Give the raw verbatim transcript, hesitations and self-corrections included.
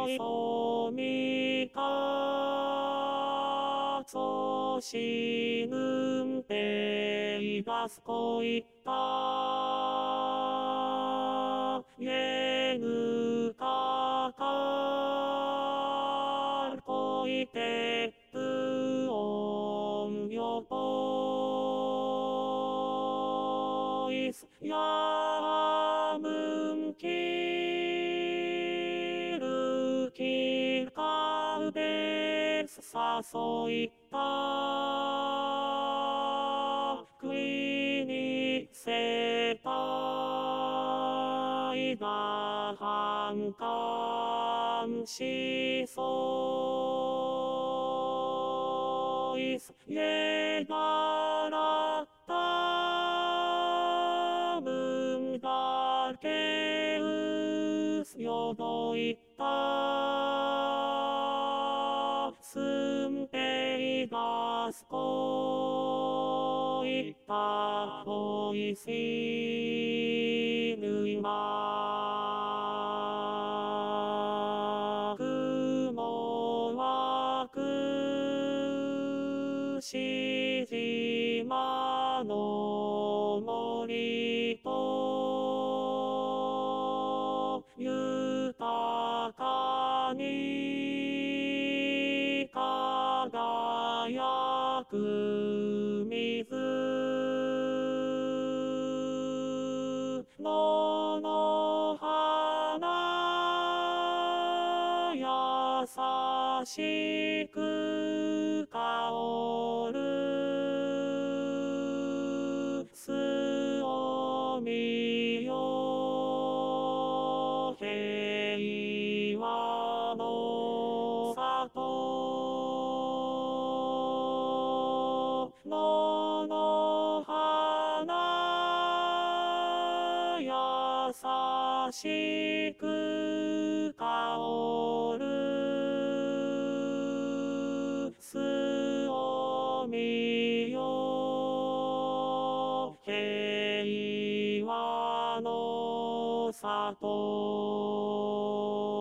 そみかそしぬんぺいがすこいたyeぬかかこいてぷおんよぽいすやむんきるきかうべすさそいたくいにせたいがはんかんしそういすyeがらたぶんだけうすよどいたすんぺいがすこいたおいしぬいまくもはくしじまのもりとゆたかにかがやくみず野の花やさしくかおるすおみよ平和の里野の花やさしくかおるすおみよ平和の里